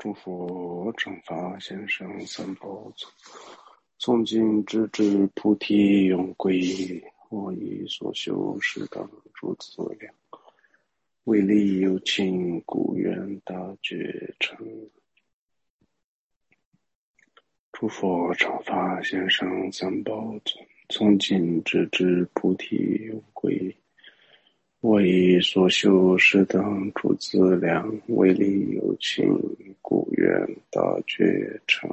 诸佛正法先生三宝从今直至菩提永归，我以所修适当诸资粮，为利有情，故愿大觉成。诸佛正法先生三宝从今直至菩提永归，我以所修适当诸资粮，为利有情，故愿大觉成。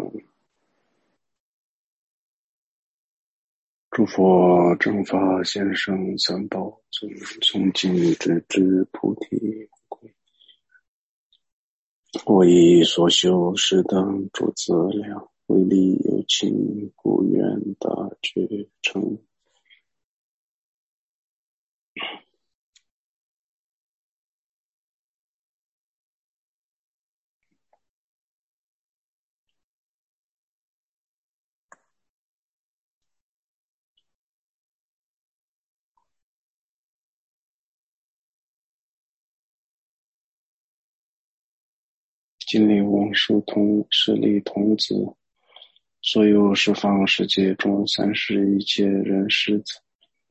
诸佛正法先生三宝从今直至菩提永归，我以所修适当诸资粮，为利有情，故愿大觉成。今令往世势力童子，所有十方世界中三世一切人世子，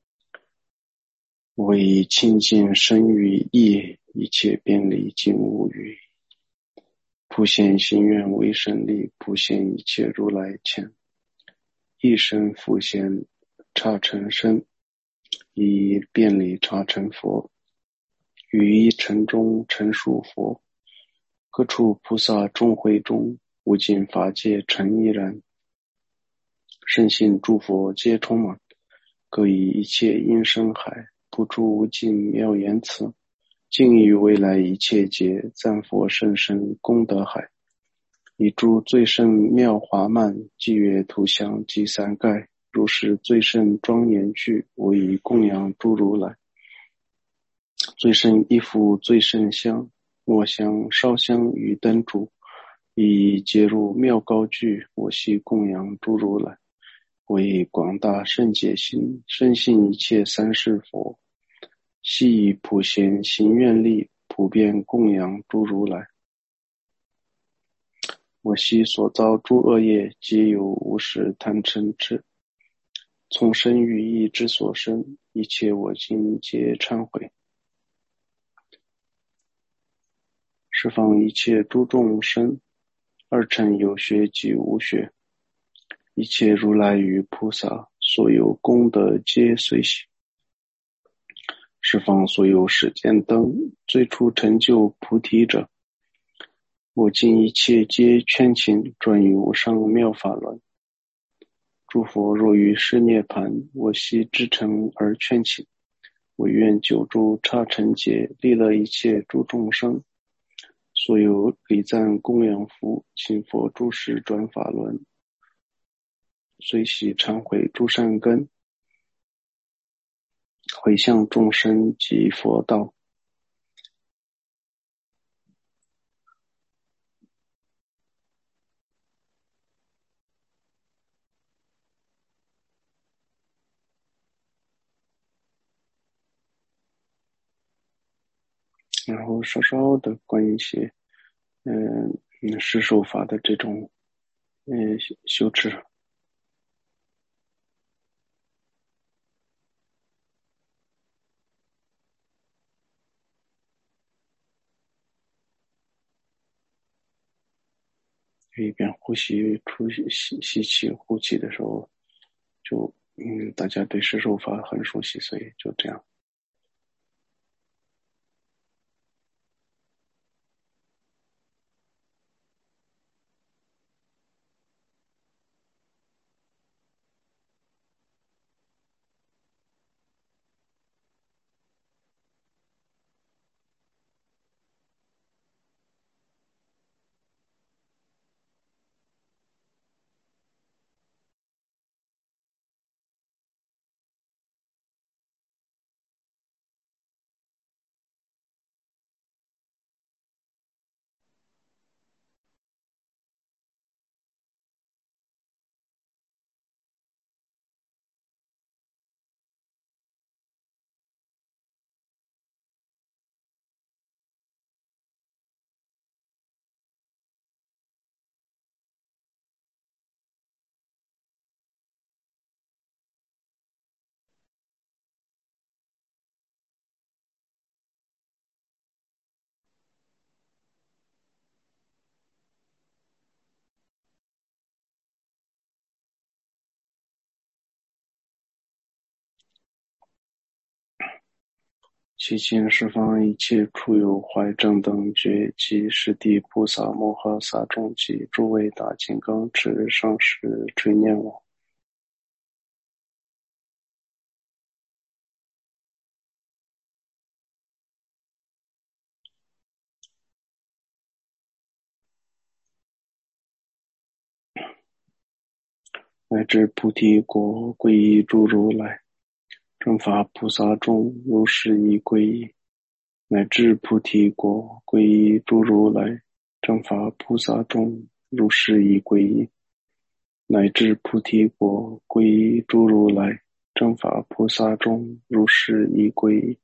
为清净身语意，一切便利尽无余，普现心愿为神力，普现一切如来前，一身复现刹尘身，以便利刹尘佛，于一尘中陈述佛，各处菩萨众会中，无尽法界尘亦然，深信诸佛皆充满，各以一切音声海，普诸无尽妙言辞，尽于未来一切劫，赞佛甚深功德海，以诸最胜妙华曼，伎乐图像及三盖，如是最胜庄严具，我以供养诸如来。最胜一幅最胜香，我香烧香与灯烛，以皆入妙高具，我悉供养诸如来。我以广大圣解心，深信一切三世佛，悉以普贤行愿力，普遍供养诸如来。我悉所造诸恶业，皆有无始贪嗔痴，从身语意之所生，一切我今皆忏悔。十方一切诸众生，二乘有学及无学，一切如来与菩萨，所有功德皆随喜。十方所有世间灯，最初成就菩提者，我今一切皆劝请，转于无上妙法轮。诸佛若于是涅盘，我悉至诚而劝请，我愿久住刹尘劫，利乐一切诸众生。所有礼赞供养福，请佛诸时转法轮，随喜忏悔诸善根，回向众生及佛道。然后稍稍的关于一些施受法的这种修持。一边呼吸吸气呼气的时候，就大家对施受法很熟悉，所以就这样。 其心十方一切处有怀正等觉及十地菩萨摩诃萨众及诸位大金刚持上师垂念我。乃至菩提国皈依诸如来正法菩萨众如是依皈依。乃至菩提国皈依诸如来正法菩萨众如是依皈依。乃至菩提国皈依诸如来正法菩萨众如是依皈依。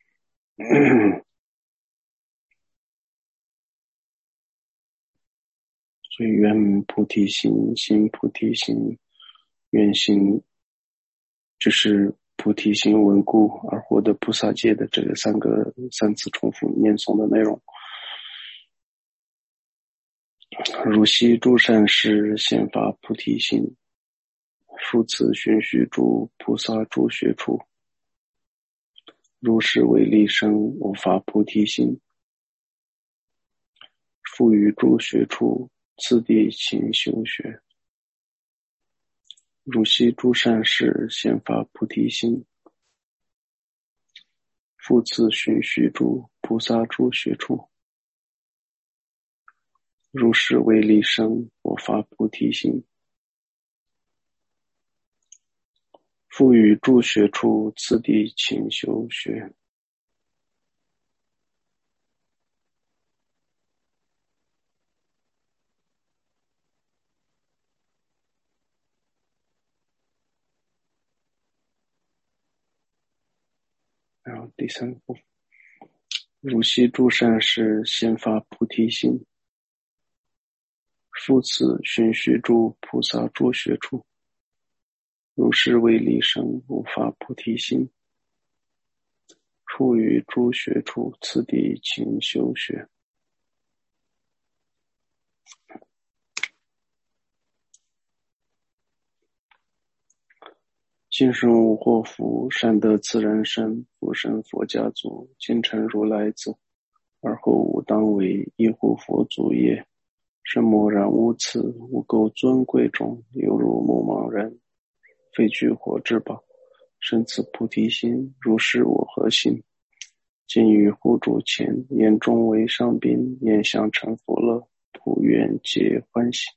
所以愿菩提心，心菩提心，愿心就是菩提心稳固而获得菩萨戒的这个三次重复念诵的内容。如悉诸善事显发菩提心，复次循序诸菩萨诸学处，如是为利生我发菩提心，复于诸学处次第勤修学。如悉诸善事显发菩提心，复次循序诸菩萨诸学处，如是为利生我发菩提心，复于诸学处次第勤修学。然后第三部，如悉诸善事显发菩提心，复次循序诸菩萨诸学处，如是为利生我发菩提心，复于诸学处次第勤修学。今生无祸福，善得自然身，福生佛家族，今成如来子，而后吾当为一护佛祖业。身默然无此，无垢尊贵重，犹如目盲人，非具火之宝。生此菩提心，如是我何心？今于护主前，眼中为上宾，眼相成佛乐，普愿皆欢喜。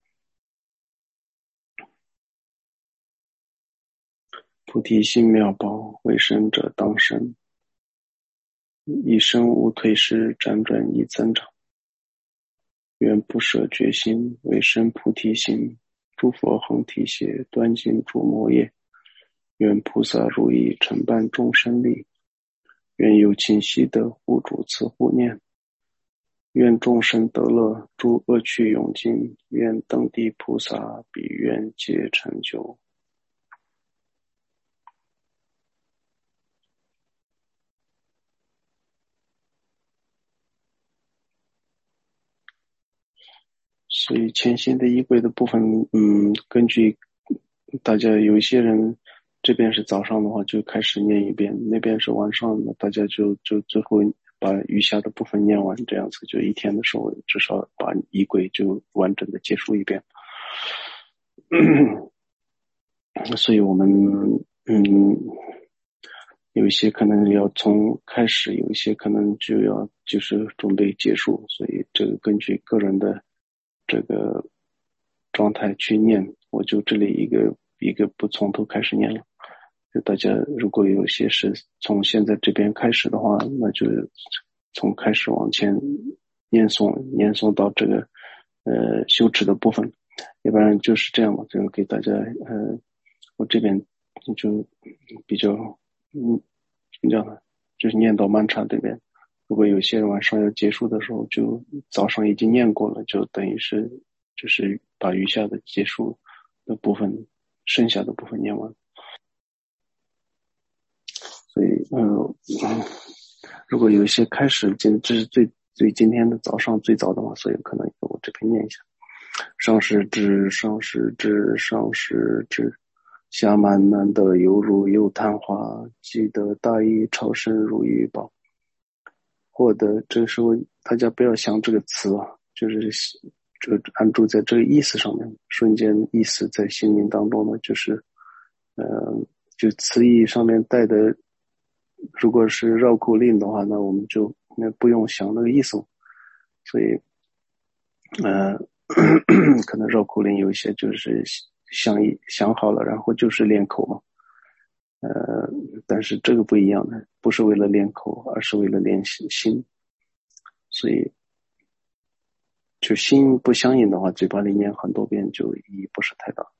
菩提心妙宝，为生者当生，一生无退失，辗转亦增长。愿不舍决心，为生菩提心，诸佛恒提携，断尽诸魔业。愿菩萨如意，承办众生利。愿有情悉得，护主慈护念。愿众生得乐，诸恶趣永尽。愿登地菩萨，彼愿皆成就。所以前行的仪轨的部分，根据大家有一些人这边是早上的话就开始念一遍，那边是晚上的，大家就最后把余下的部分念完，这样子就一天的时候至少把仪轨就完整的结束一遍。所以我们有一些可能要从开始，有一些可能就是准备结束，所以这个根据个人的这个状态去念。我就这里一个不从头开始念了，就大家如果有些是从现在这边开始的话，那就从开始往前念诵到这个修持的部分，要不然就是这样嘛，就给大家我这边就比较怎么讲呢，就是念到曼茶这边，如果有些人晚上要结束的时候，就早上已经念过了，就等于是就是把余下的结束的部分，剩下的部分念完。所以如果有一些开始，这是最今天的早上最早的嘛，所以可能我这边念一下。上师至，上师至，上师至， 暇满难得犹如有昙花，积得大益超生如玉宝。获得，这个时候大家不要想这个词啊，就是这个安住在这个意思上面，瞬间意识在心灵当中呢，就是就词义上面带的，如果是绕口令的话，那我们就不用想那个意思，所以可能绕口令有一些就是想好了，然后就是练口嘛。但是这个不一样的，不是为了练口，而是为了练心。所以，就心不相应的话，嘴巴里念很多遍就意义不是太大。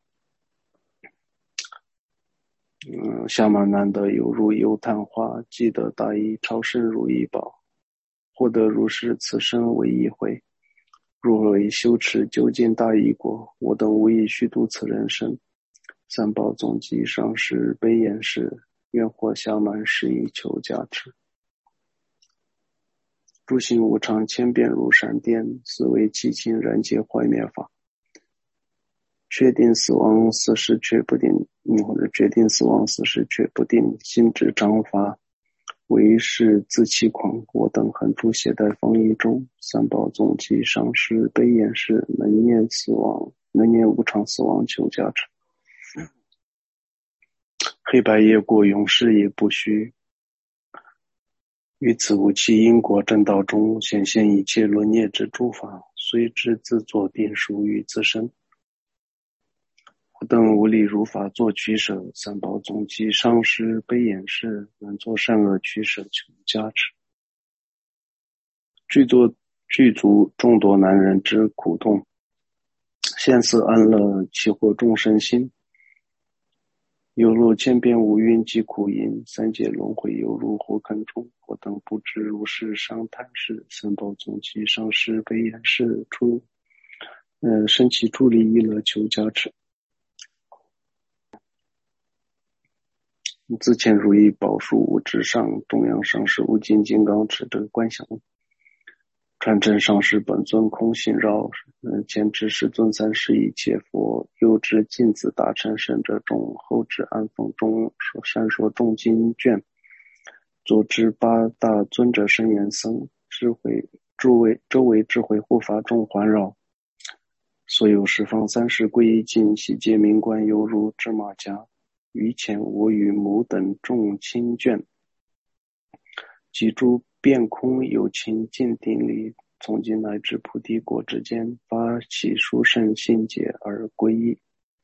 暇满难得犹如有昙花，积得大益超生如玉宝。获得如是，此生为一回。若为修持究竟大益果，我等无以虚度此人生。三宝总集上师悲言是，愿获暇满是以求加持。诸行无常，千变如闪电，斯为寂静然界坏灭法。确定死亡死时却不定，或者决定死亡死时却不定，心智章法，为是自欺狂。我等恒住懈怠方一中，三宝总集上师悲言是，能念死亡，能念无常死亡求加持。黑白业果永世也不虚，于此无期因果正道中，显现一切轮业之诸法，随之自作定属于自身。我等无力如法做取舍，三宝总集上师悲言是，能做善恶取舍求加持。具足众多难忍之苦痛，现似安乐起获众生心。犹如千变无云及苦因，三界轮回犹如火坑中。我等不知如是商谈事，三宝总集上师悲言是，生起助力意乐求加持。自前如意宝树无之上，中央上师无尽金刚持，这个观想。传真上师本尊空心绕，前知世尊三世一切佛，右知镜子大乘圣者众，后知安风中闪烁众经卷，左知八大尊者圣言僧，周围智慧护法众环绕。所有十方三世归一境，悉皆名观犹如芝麻荚。于前我与母等众亲眷，即诸遍空有情尽定力，从今乃至菩提果之间，发起殊胜信解而归依。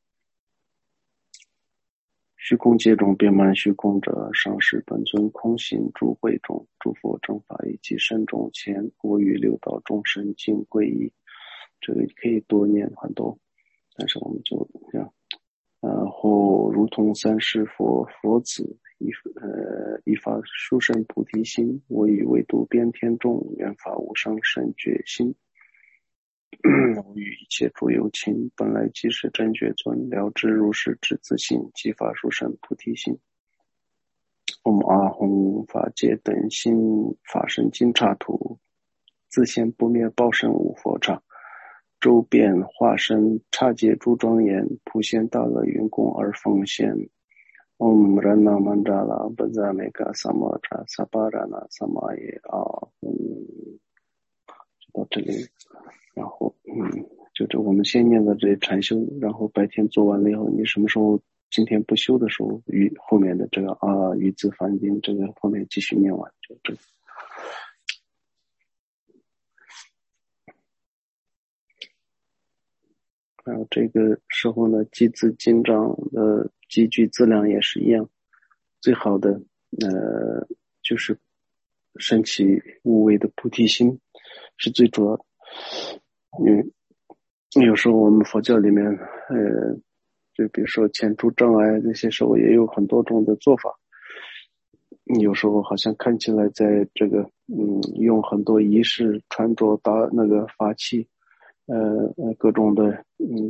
虚空界中遍满虚空者，上师本尊空行诸会中，诸佛正法以及身中前，我与六道众生尽归依。这个可以多念很多，但是我们就这样。或如同三世佛子，依发殊胜菩提心，我以为度遍天众，愿发无上圣觉心。我与一切诸有情，本来即是真觉尊，了知如是之自性，即发殊胜菩提心。阿吽法界等心法身金刹土，自现不灭报身无佛刹。周遍化身刹界诸庄严，普现大乐云供而奉献。Om Rana Mandala Bazameka Samatra Saparana Samaye就到这里。然后就是我们先念的这禅修，然后白天做完了以后，你什么时候今天不修的时候，后面的这个于字梵经，这个后面继续念完，就这个。还有这个时候呢，积字经章的积聚资粮也是一样，最好的就是升起无为的菩提心是最主要的。有时候我们佛教里面就比如说遣除障碍，那些时候也有很多种的做法。有时候好像看起来在这个用很多仪式穿着那个法器，各种的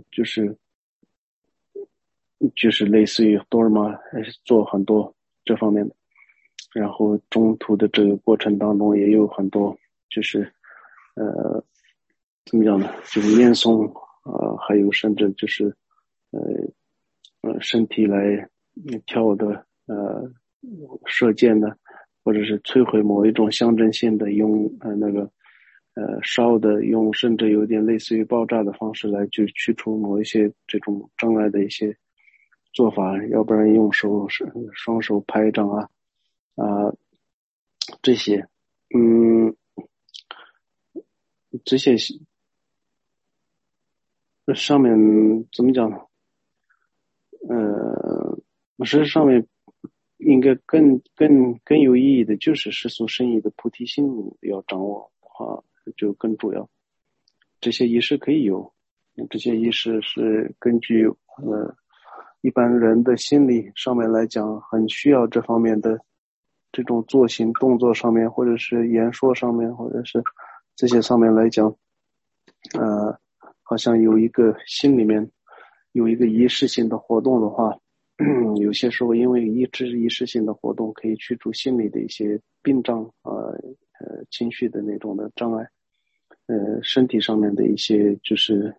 就是类似于多尔玛做很多这方面的，然后中途的这个过程当中也有很多就是怎么讲呢，就是念诵还有甚至就是身体来跳的射箭的，或者是摧毁某一种象征性的，用烧的，用甚至有点类似于爆炸的方式来去除某一些这种障碍的一些做法，要不然用双手拍掌这些，这些上面怎么讲呢？实际上面应该更有意义的就是世俗生意的菩提心要掌握的话就更主要。这些仪式可以有，这些仪式是根据一般人的心理上面来讲很需要这方面的这种作行动作上面，或者是言说上面，或者是这些上面来讲，好像有一个心里面有一个仪式性的活动的话，有些时候因为仪式性的活动可以去除心理的一些病障情绪的那种的障碍，身体上面的一些就是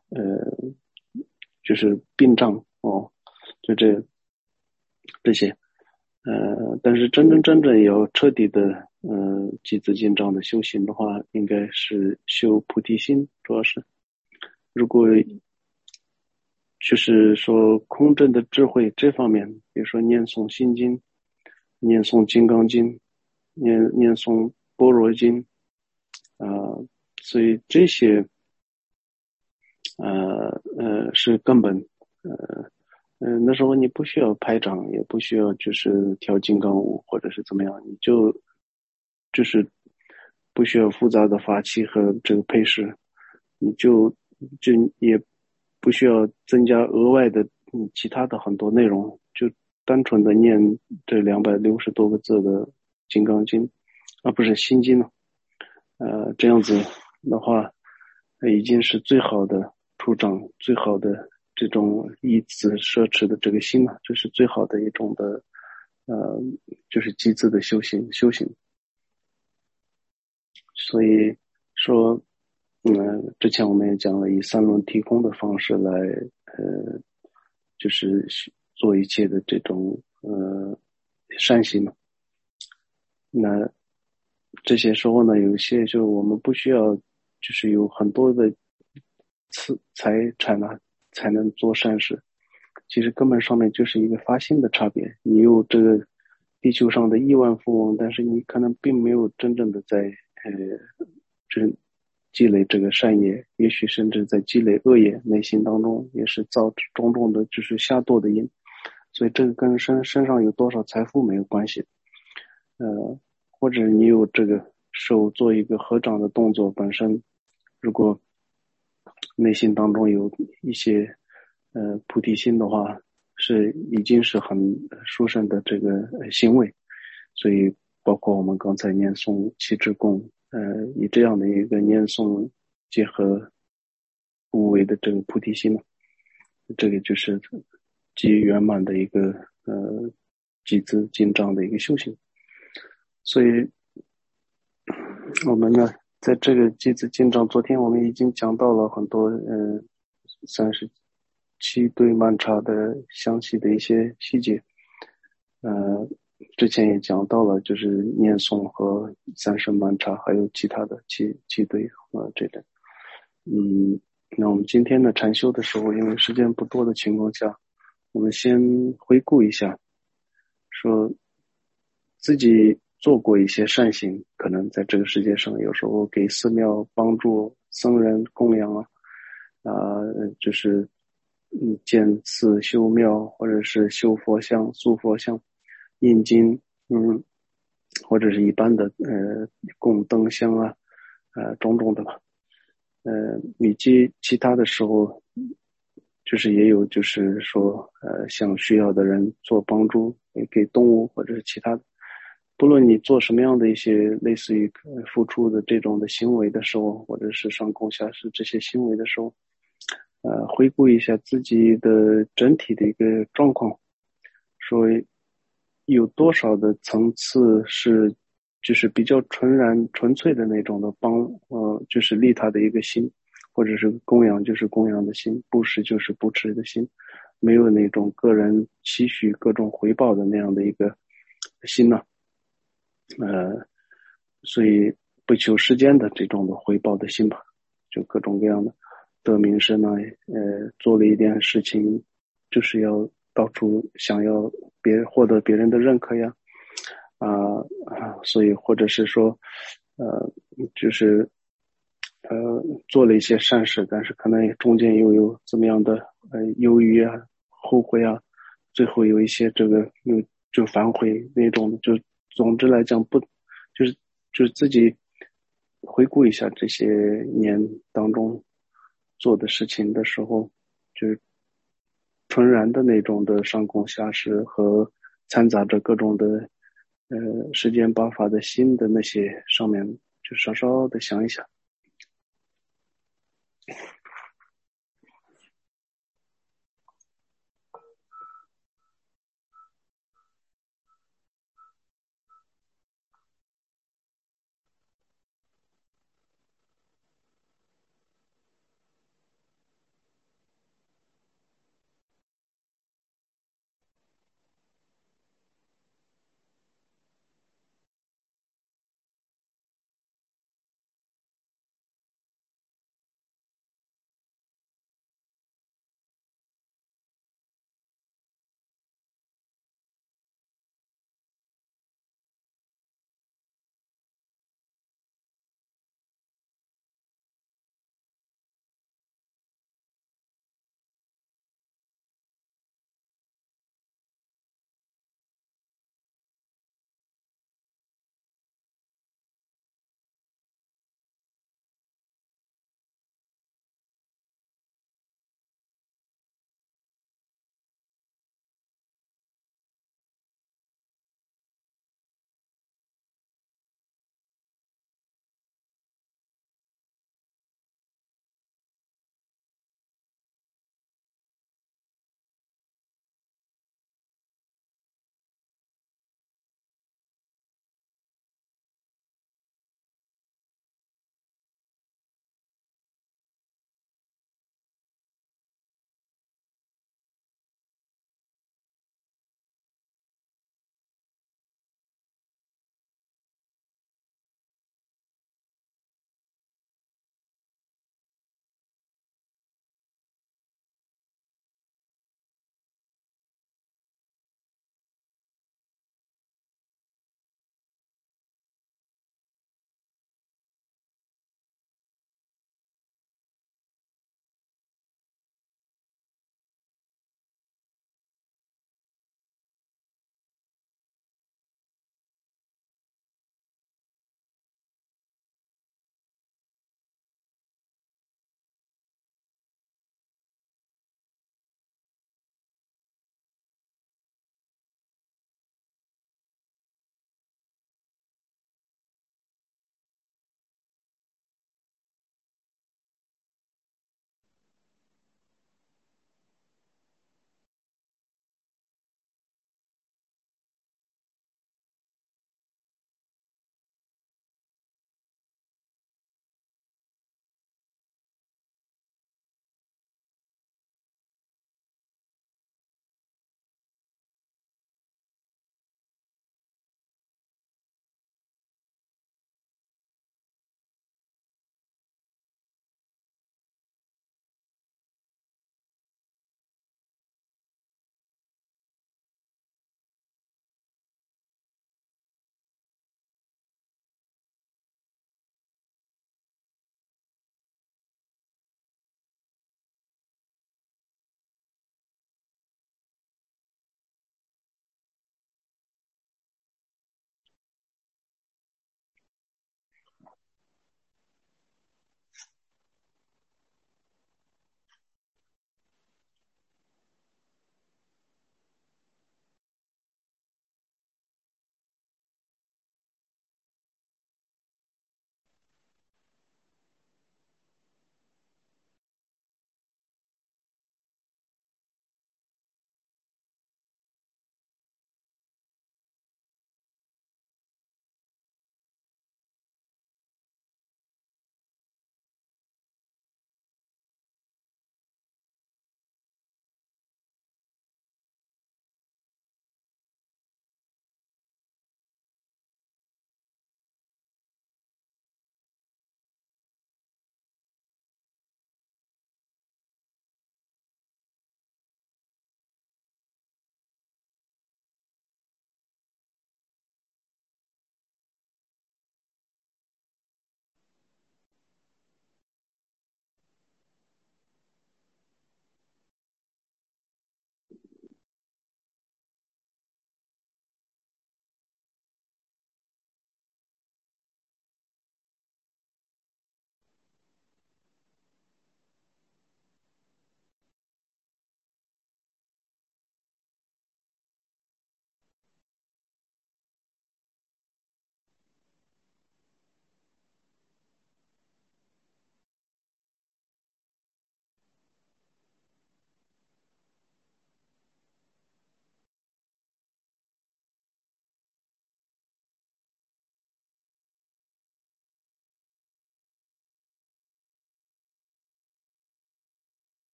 病障就这些但是真正要彻底的集资进账的修行的话，应该是修菩提心，主要是如果就是说空正的智慧这方面，比如说念诵心经、念诵金刚经、念诵般若经所以这些是根本那时候你不需要拍掌，也不需要就是跳金刚舞或者是怎么样，你就是不需要复杂的法器和这个配饰，你就也不需要增加额外的其他的很多内容，就单纯的念这260多个字的金刚经不是心经了这样子的话已经是最好的出掌，最好的这种依止奢侈的这个心了，这是最好的一种的就是机智的修行。所以说之前我们也讲了以三轮提供的方式来就是做一切的这种善行嘛。那这些时候呢，有些就我们不需要就是有很多的财产才能做善事，其实根本上面就是一个发心的差别。你有这个地球上的亿万富翁，但是你可能并没有真正的在积累这个善业，也许甚至在积累恶业，内心当中也是造种种的就是下堕的因。所以这个跟身上有多少财富没有关系或者你有这个手做一个合掌的动作本身，如果内心当中有一些菩提心的话，已经是很殊胜的这个行为。所以包括我们刚才念诵七支供以这样的一个念诵结合无为的这个菩提心这个就是极圆满的一个集资进账的一个修行。所以我们呢在这个集资进账，昨天我们已经讲到了很多37对曼茶的详细的一些细节之前也讲到了就是念诵和30曼茶还有其他的七对这类那我们今天的禅修的时候，因为时间不多的情况下，我们先回顾一下，说自己做过一些善行，可能在这个世界上有时候给寺庙帮助僧人供养就是建寺修庙，或者是修佛像塑佛像印经或者是一般的供灯香种种的吧以及其他的时候就是也有就是说向需要的人做帮助，也给动物或者是其他的，不论你做什么样的一些类似于付出的这种的行为的时候，或者是上供下施这些行为的时候回顾一下自己的整体的一个状况，说有多少的层次是就是比较纯粹的那种的就是利他的一个心，或者是供养就是供养的心，布施就是布施的心， 没有那种个人期许各种回报的那样的一个心呢，所以不求世间的这种的回报的心吧，就各种各样的得名声啊，做了一点事情，就是要到处想要获得别人的认可呀，所以或者是说，就是做了一些善事，但是可能中间又有怎么样的忧郁啊、后悔啊，最后有一些这个就反悔那种，就总之来讲不就是就是自己回顾一下这些年当中做的事情的时候，就是纯然的那种的上供下施和掺杂着各种的世间八法的心的那些上面，就稍稍的想一想。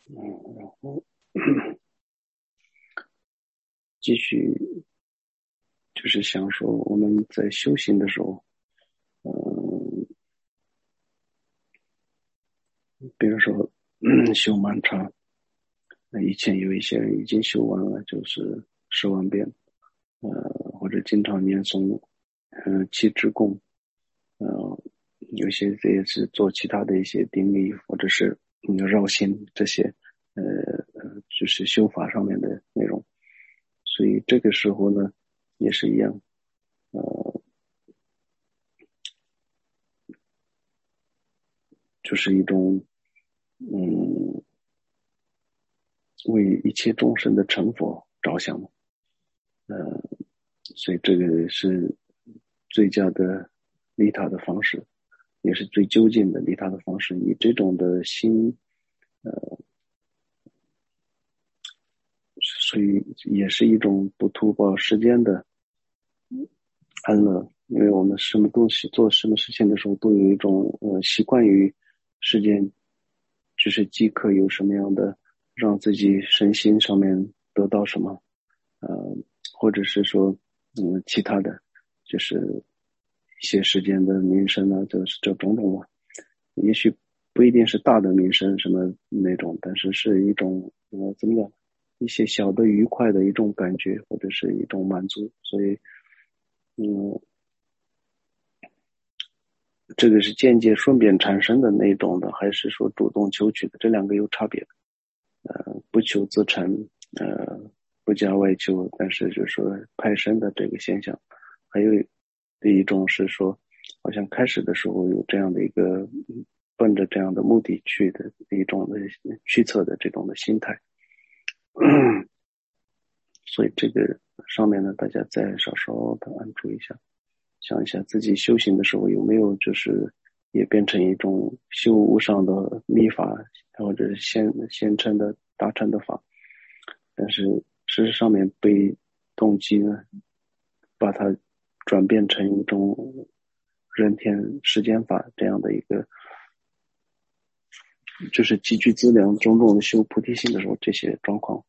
然后继续就是想说我们在修行的时候，嗯，比如说修曼茶，那以前有一些人已经修完了，就是10万遍，或者经常念诵，七支供，呃，有些这也是做其他的一些定力，或者是绕心这些，就是修法上面的内容。所以这个时候呢，也是一样，呃，就是一种嗯，为一切众生的成佛着想，呃，所以这个是最佳的利他的方式，也是最究竟的利他的方式。以这种的心，呃，所以也是一种不图报世间的安乐。因为我们什么东西做什么事情的时候，都有一种习惯于世间，就是即刻有什么样的让自己身心上面得到什么，呃，或者是说其他的，就是一些世间的名声啊，就是这种种嘛。也许不一定是大的名声什么那种，但是是一种怎么讲，一些小的愉快的一种感觉，或者是一种满足。所以嗯，这个是间接顺便产生的那种的，还是说主动求取的？这两个有差别的。不求自成，不加外求，但是就是说派生的这个现象。还有一种是说，好像开始的时候有这样的一个奔着这样的目的去的一种的驱策的这种的心态。所以这个上面呢，大家再稍稍的安住一下，想一下自己修行的时候有没有就是也变成一种修无上的秘法，或者是现成的达成的法，但是事实上面被动机呢，把它转变成一种人天世间法这样的一个，就是积聚资粮种种的修菩提心的时候，这些状况。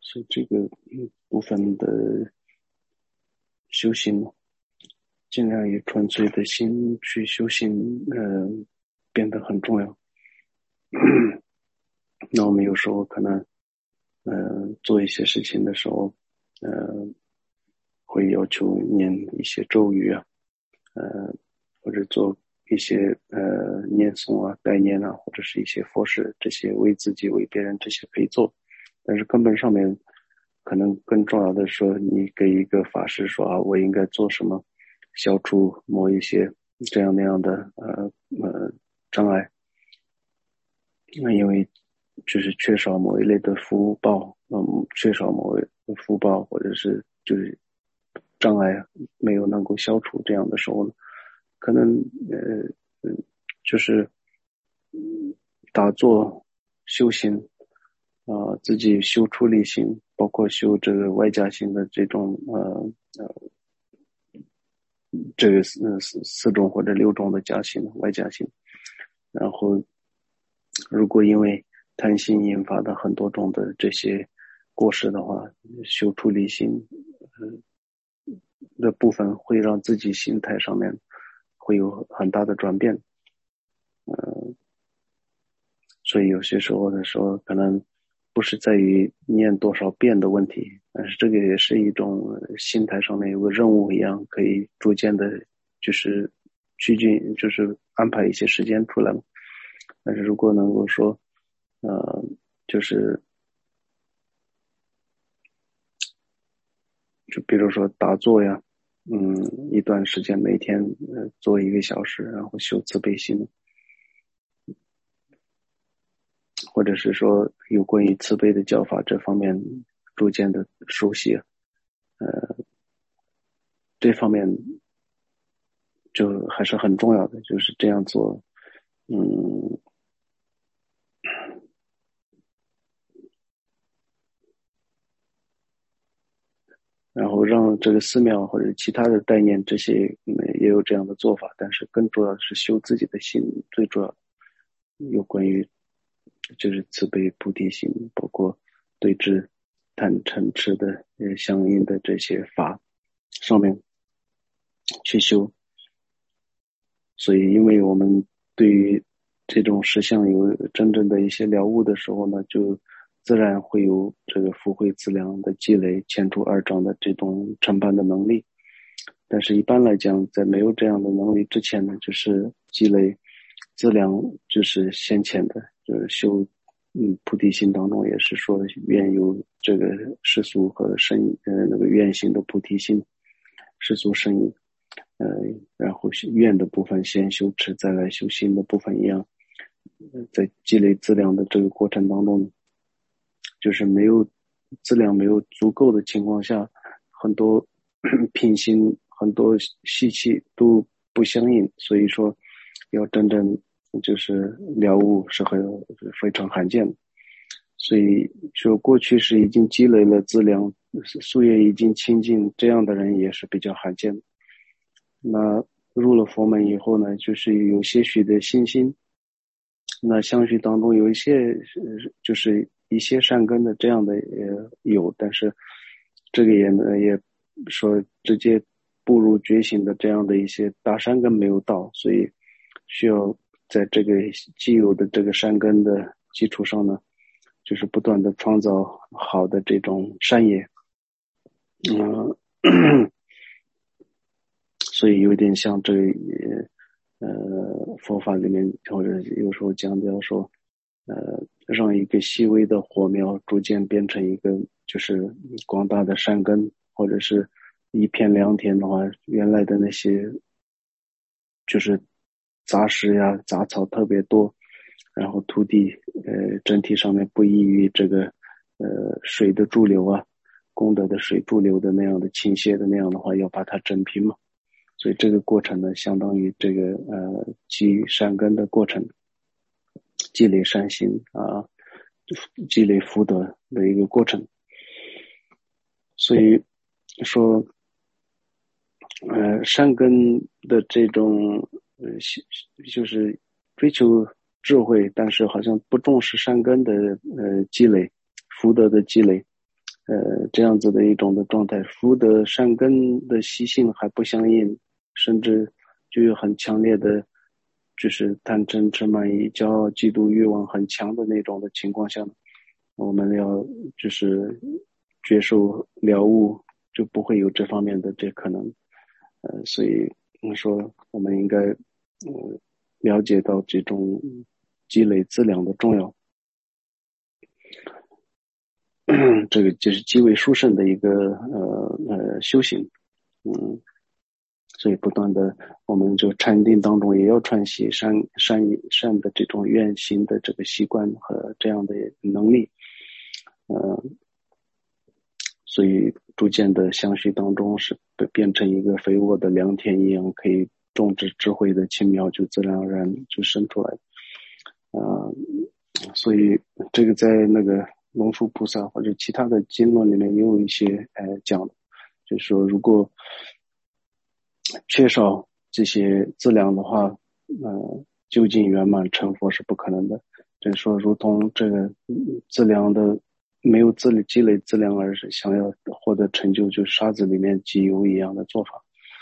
所以这个部分的修行，尽量以纯粹的心去修行，变得很重要。那我们有时候可能，做一些事情的时候，会要求念一些咒语啊，或者做一些念诵啊、代念啊，或者是一些佛事，这些为自己、为别人这些可以做，但是根本上面可能更重要的说，你给一个法师说啊，我应该做什么，消除某一些这样那样的障碍。那因为就是缺少某一类的福报，缺少某一福报，或者是就是障碍没有能够消除这样的时候呢，可能就是打坐修行自己修出离心，包括修这个外加性的这种这个四种或者六种的加性外加性，然后如果因为贪心引发的很多种的这些过失的话，修出离心的部分会让自己心态上面会有很大的转变。所以有些时候的时候，可能不是在于念多少遍的问题，但是这个也是一种心态上面有个任务一样，可以逐渐的，就是就是安排一些时间出来嘛。但是如果能够说，就是就比如说打坐呀，一段时间每天做1个小时，然后修慈悲心，或者是说有关于慈悲的教法这方面逐渐的熟悉，这方面就还是很重要的，就是这样做，然后让这个寺庙或者其他的代念这些也有这样的做法，但是更主要的是修自己的心，最主要的有关于就是慈悲菩提心，包括对治贪嗔痴的相应的这些法上面去修。所以因为我们对于这种实相有真正的一些了悟的时候呢，就自然会有这个福慧资粮的积累，前出二障的这种承办的能力。但是一般来讲，在没有这样的能力之前呢，就是积累资粮，就是先前的，就是修菩提心当中也是说愿有这个世俗和圣那个愿行的菩提心，世俗圣意。然后愿的部分先修持，再来修心的部分一样，在积累资粮的这个过程当中，就是没有资粮没有足够的情况下，很多品行很多习气都不相应，所以说要真正就是了悟是非常罕见的。所以说过去是已经积累了资粮，夙业已经清净，这样的人也是比较罕见的。那入了佛门以后呢，就是有些许的信心，那相续当中有一些就是一些善根的这样的也有，但是这个也说直接步入觉醒的这样的一些大善根没有到，所以需要在这个既有的这个善根的基础上呢，就是不断的创造好的这种善业，所以有点像这佛法里面或者有时候强调说，让一个细微的火苗逐渐变成一个就是广大的善根，或者是一片良田的话，原来的那些就是杂石呀、杂草特别多，然后土地整体上面不易于这个水的驻留啊，功德的水驻留的那样的倾泻的那样的话，要把它整平嘛。所以这个过程呢，相当于这个积善根的过程，积累善行啊，积累福德的一个过程。所以说，善根的这种就是追求智慧，但是好像不重视善根的积累，福德的积累， 这样子的一种的状态，福德善根的习性还不相应，甚至就有很强烈的，就是贪嗔痴慢疑、骄傲、嫉妒、欲望很强的那种的情况下，我们要就是觉受了悟，就不会有这方面的这可能。所以我们说，我们应该了解到这种积累资粮的重要。这个就是极为殊胜的一个修行，所以不断的我们就禅定当中也要串习善的这种愿行的这个习惯和这样的能力，所以逐渐的相续当中是变成一个肥沃的良田一样，可以种植智慧的青苗，就自然而然就生出来。所以这个在那个龙树菩萨或者其他的经论里面也有一些讲的，就是说如果缺少这些资粮的话，究竟圆满成佛是不可能的。就是说如同这个资粮的没有积累资粮而是想要获得成就，就沙子里面积油一样的做法。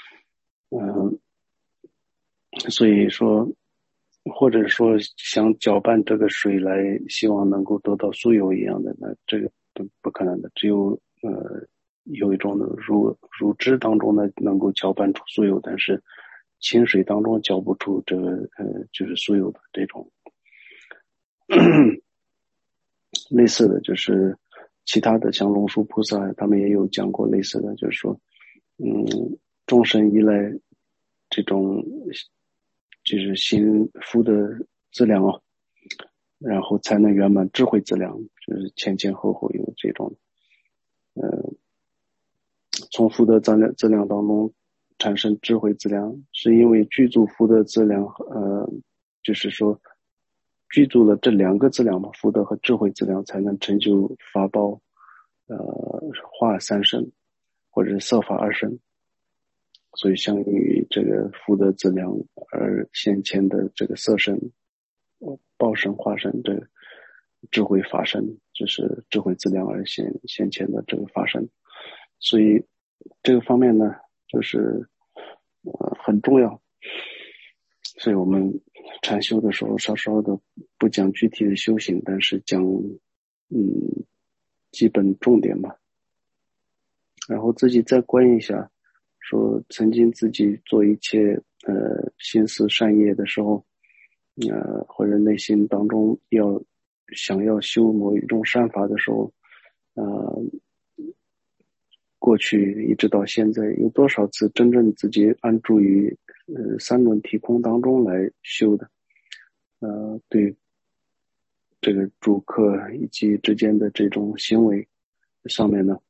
所以说或者说想搅拌这个水来希望能够得到酥油一样的，那这个不可能的。只有有一种的乳汁当中呢能够搅拌出酥油，但是清水当中搅不出这个就是酥油的这种。类似的就是其他的像龙树菩萨他们也有讲过类似的，就是说众生依赖这种就是行福的资粮然后才能圆满智慧资粮，就是前前后后有这种从福德资粮当中产生智慧资粮，是因为具足福德资粮就是说具足了这两个资粮嘛，福德和智慧资粮，才能成就法报化三身或者色法二身。所以相应于这个福德资粮而现前的这个色身、报身、化身，这个智慧法身，就是智慧资粮而现前的这个法身。所以这个方面呢，就是很重要。所以我们禅修的时候稍稍的不讲具体的修行，但是讲基本重点吧。然后自己再观一下，说曾经自己做一切心思善业的时候，或者内心当中想要修某一种善法的时候，过去一直到现在有多少次真正自己安住于三轮体空当中来修的，对这个主客以及之间的这种行为上面呢，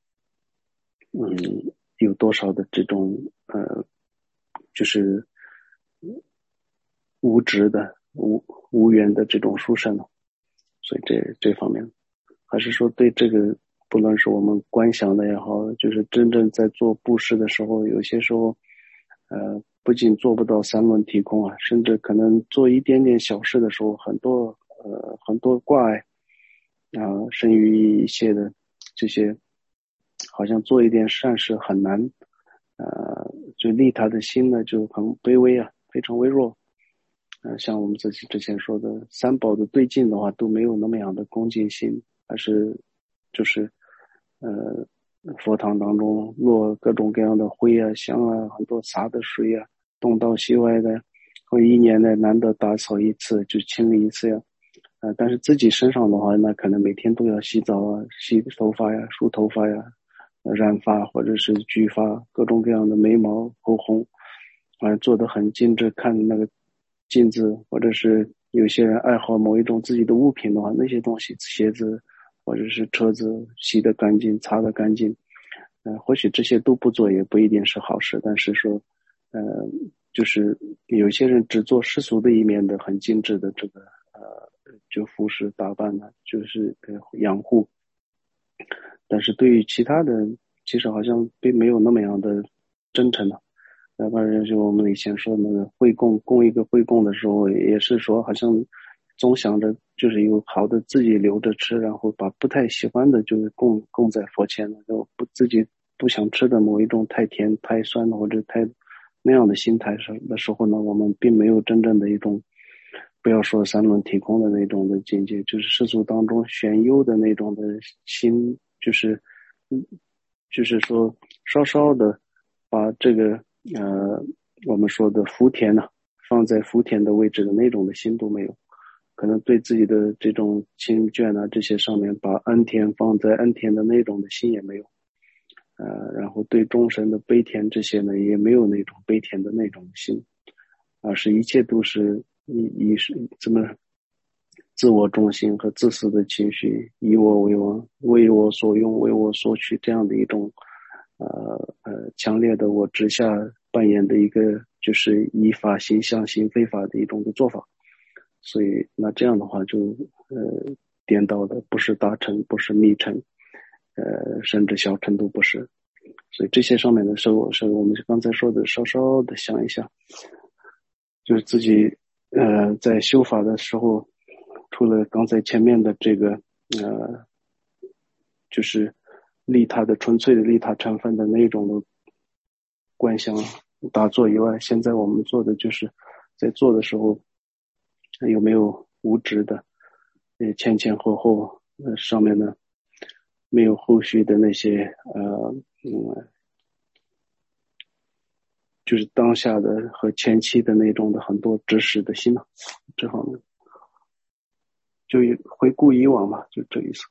有多少的这种就是无执的无缘的这种殊胜呢？所以这方面还是说对这个不论是我们观想的也好，就是真正在做布施的时候，有些时候不仅做不到三轮体空啊，甚至可能做一点点小事的时候，很多挂碍生于一切的这些，好像做一点善事很难，就利他的心呢就很卑微啊，非常微弱。像我们自己之前说的三宝的对境的话，都没有那么样的恭敬心，而是就是佛堂当中落各种各样的灰啊香啊，很多洒的水啊，东倒西歪的，或一年呢难得打扫一次就清理一次呀。但是自己身上的话，那可能每天都要洗澡啊、洗头发呀、梳头发呀、染发或者是焗发，各种各样的眉毛、口红，做得很精致。看那个镜子，或者是有些人爱好某一种自己的物品的话，那些东西，鞋子或者是车子洗得干净、擦得干净，或许这些都不做也不一定是好事，但是说，就是有些人只做世俗的一面的很精致的这个就服饰打扮呢，就是养护，但是对于其他的，其实好像并没有那么样的真诚的。反正就我们以前说那个供一个会供的时候，也是说好像总想着就是有好的自己留着吃，然后把不太喜欢的就是供在佛前了，就自己不想吃的某一种太甜、太酸的或者太那样的心态的时候呢，我们并没有真正的一种，不要说三轮体空的那种的境界，就是世俗当中选优的那种的心，就是就是说稍稍的把这个我们说的福田呢、放在福田的位置的那种的心都没有，可能对自己的这种亲眷啊这些上面把恩田放在恩田的那种的心也没有，然后对众生的悲田这些呢也没有那种悲田的那种心，而是一切都是是怎么自我中心和自私的情绪，以我为王，为我所用，为我所取这样的一种强烈的我之下扮演的一个就是以法行相行非法的一种的做法，所以那这样的话就颠倒的不是大乘，不是密乘，甚至小乘都不是。所以这些上面的时候，是我们刚才说的，稍稍的想一下，就是自己在修法的时候，除了刚才前面的这个呃，就是利他的纯粹的利他成分的那种的观想打坐以外，现在我们做的就是在做的时候有没有无执的，前前后后上面呢没有后续的那些就是当下的和前期的那种的很多知识的心呢，这方面就回顾以往嘛，就这意思。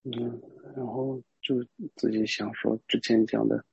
然后就自己想说之前讲的，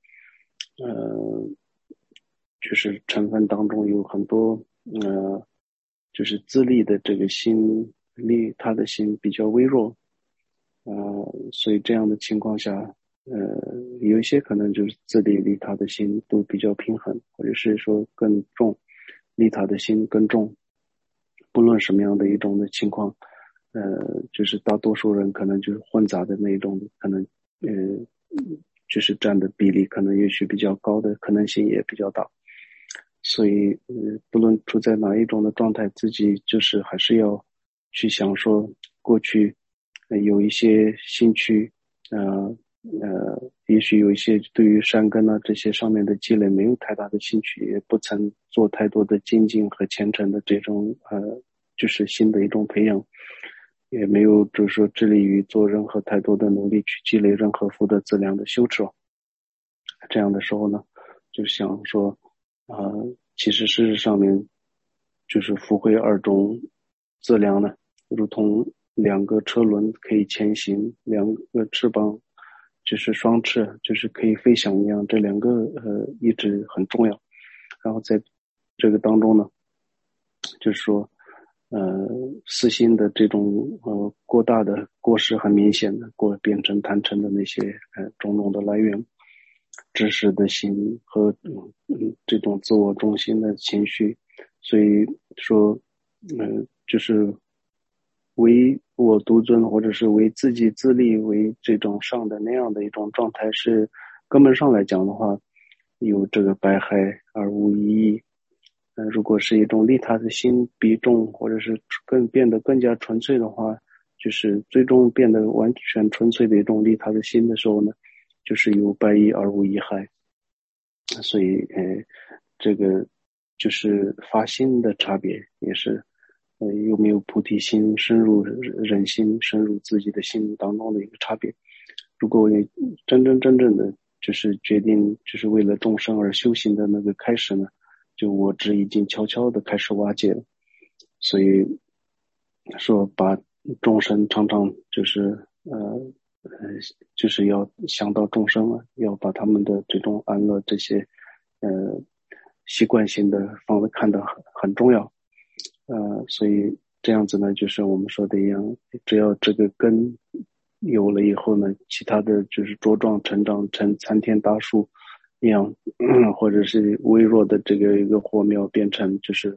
就是成分当中有很多，就是自利的这个心力，他的心比较微弱，所以这样的情况下，有一些可能就是自利离他的心都比较平衡，或者是说更重，离他的心更重。不论什么样的一种的情况，就是大多数人可能就是混杂的那种，可能就是占的比例可能也许比较高的可能性也比较大。所以，不论处在哪一种的状态，自己就是还是要去想说，过去有一些兴趣，也许有一些对于山根啊这些上面的积累没有太大的兴趣，也不曾做太多的精进和虔诚的这种就是新的一种培养，也没有就是说致力于做任何太多的努力去积累任何福德资粮的修持。这样的时候呢，就想说，其实事实上面就是福慧二种资粮呢，如同两个车轮可以前行，两个翅膀就是双翅，就是可以飞翔一样，这两个一直很重要。然后在这个当中呢，就是说，私心的这种过大的过失很明显的变成贪嗔的那些种种的来源。知识的心和这种自我中心的情绪，所以说，就是唯我独尊或者是为自己自利为这种上的那样的一种状态，是根本上来讲的话，有这个百害而无一益。如果是一种利他的心比重，或者是变得更加纯粹的话，就是最终变得完全纯粹的一种利他的心的时候呢，就是有百益而无一害。所以，这个就是发心的差别，也是，有没有菩提心深入人心、深入自己的心当中的一个差别。如果你真正的就是决定就是为了众生而修行的那个开始呢，就我执已经悄悄的开始瓦解了。所以说，把众生常常就是就是要想到众生了，要把他们的这种安乐这些习惯性的看得很重要。所以这样子呢，就是我们说的一样，只要这个根有了以后呢，其他的就是茁壮成长成参天大树一样，或者是微弱的这个一个火苗变成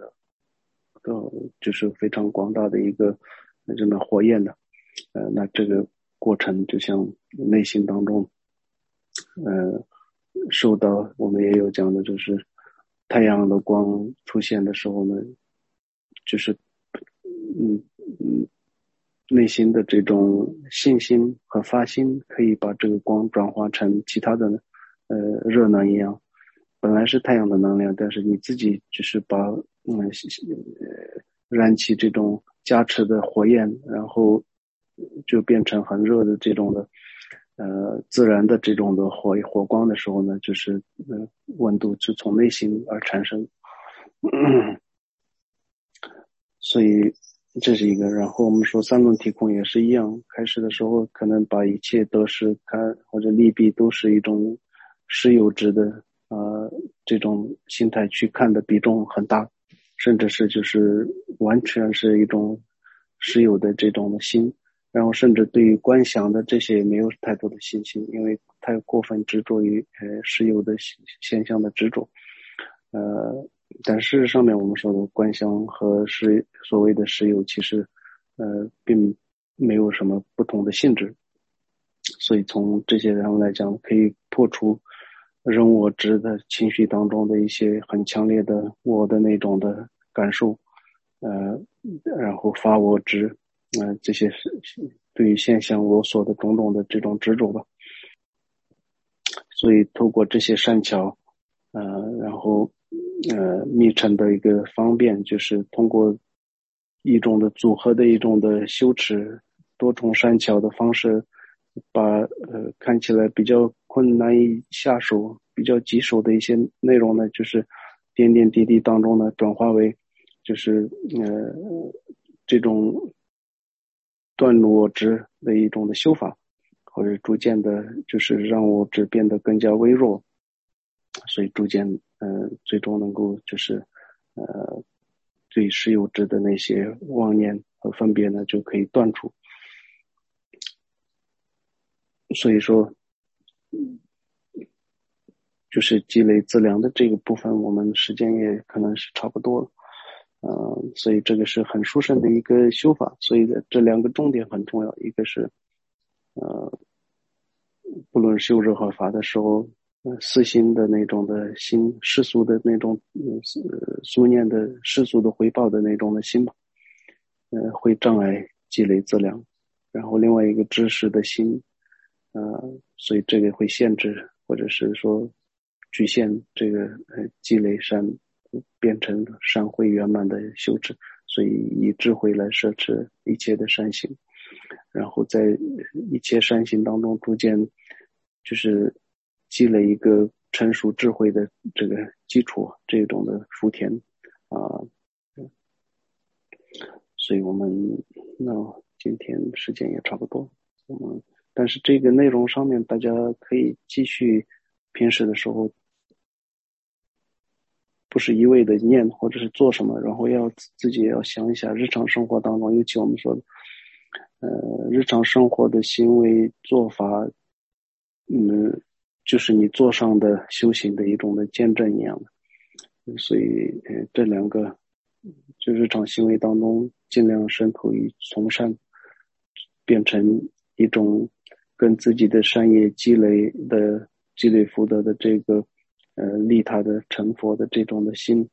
就是非常广大的一个这么火焰的，那这个过程就像内心当中，受到我们也有讲的，就是太阳的光出现的时候呢，就是嗯内心的这种信心和发心，可以把这个光转化成其他的热能一样。本来是太阳的能量，但是你自己只是把燃起这种加持的火焰，然后就变成很热的这种的自然的这种的火光的时候呢，就是温度是从内心而产生。所以这是一个。然后我们说三轮体空也是一样，开始的时候可能把一切得失看或者利弊都是一种实有值的这种心态去看的比重很大，甚至是就是完全是一种实有的这种的心。然后甚至对于观想的这些没有太多的信心，因为太过分执着于实有的现象的执着。但事实上面我们说的观想和所谓的实有，其实并没有什么不同的性质。所以从这些上来讲，可以破除人我执的情绪当中的一些很强烈的我的那种的感受，然后发我执，这些是对于现象我所的种种的这种执着吧。所以透过这些善巧，然后密成的一个方便，就是通过一种的组合的一种的修持，多重善巧的方式，把看起来比较困难以下手、比较棘手的一些内容呢，就是点点滴滴当中呢，转化为就是这种断我执的一种的修法。 或者逐渐的就是让物质变得更加微弱，所以逐渐最终能够就是对实有质的那些妄念和分别呢就可以断除。所以说就是积累资粮的这个部分，我们时间也可能是差不多了。所以这个是很殊胜的一个修法，所以这两个重点很重要，一个是不论修任何法的时候，私心的那种的心，世俗的那种俗念的世俗的回报的那种的心吧，会障碍积累资粮。然后另外一个知识的心，所以这个会限制或者是说局限这个积累善变成善慧圆满的修持，所以以智慧来摄持一切的善行，然后在一切善行当中逐渐就是积累一个成熟智慧的这个基础，这种的福田所以我们那今天时间也差不多，但是这个内容上面大家可以继续平时的时候不是一味的念或者是做什么，然后要自己要想一下日常生活当中，尤其我们说的日常生活的行为做法就是你做上的修行的一种的见证一样的。所以这两个就日常行为当中尽量渗透于从善，变成一种跟自己的善业积累福德的这个利他的成佛的这种的心，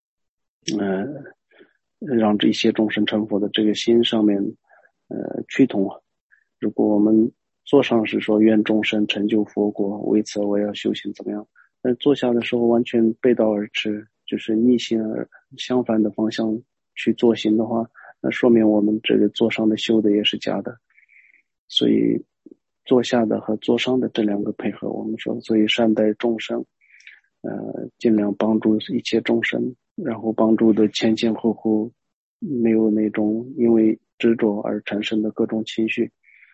让这些众生成佛的这个心上面趋同。如果我们做上是说愿众生成就佛国，为此我要修行怎么样，但做下的时候完全背道而驰，就是逆心而相反的方向去做行的话，那说明我们这个做上的修的也是假的。所以做下的和做上的这两个配合，我们说所以善待众生，尽量帮助一切众生，然后帮助的前前后后没有那种因为执着而产生的各种情绪，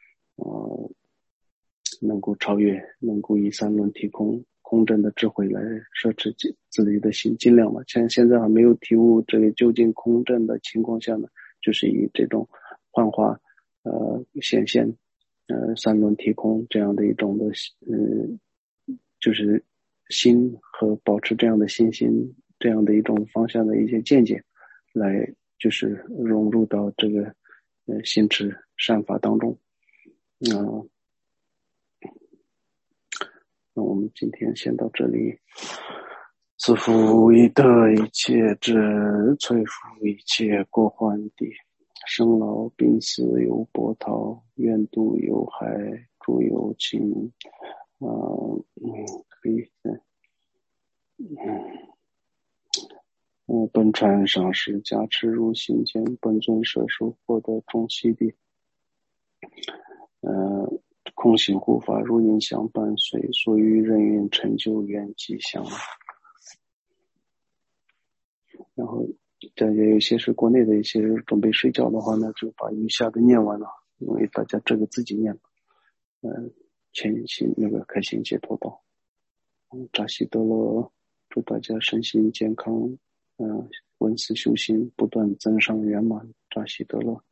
能够超越，能够以三轮体空正的智慧来摄持自己的心，尽量吧。现在还没有体悟这个究竟空正的情况下呢，就是以这种幻化显现三轮体空这样的一种的就是心和保持这样的信心，这样的一种方向的一些见解，来就是融入到这个行持善法当中。那我们今天先到这里。自负以得一切智，摧伏一切过患地，生老病死有波涛，愿度有害，诸有情。可以。本传上师加持入心间，本尊摄受获得众悉地。空行护法如影相伴随，所欲任运成就缘吉祥。然后也有一些是国内的一些准备睡觉的话呢，就把余下的念完了，因为大家这个自己念前行那个开心解脱道。扎西德勒，祝大家身心健康，闻思修行不断增上圆满。扎西德勒。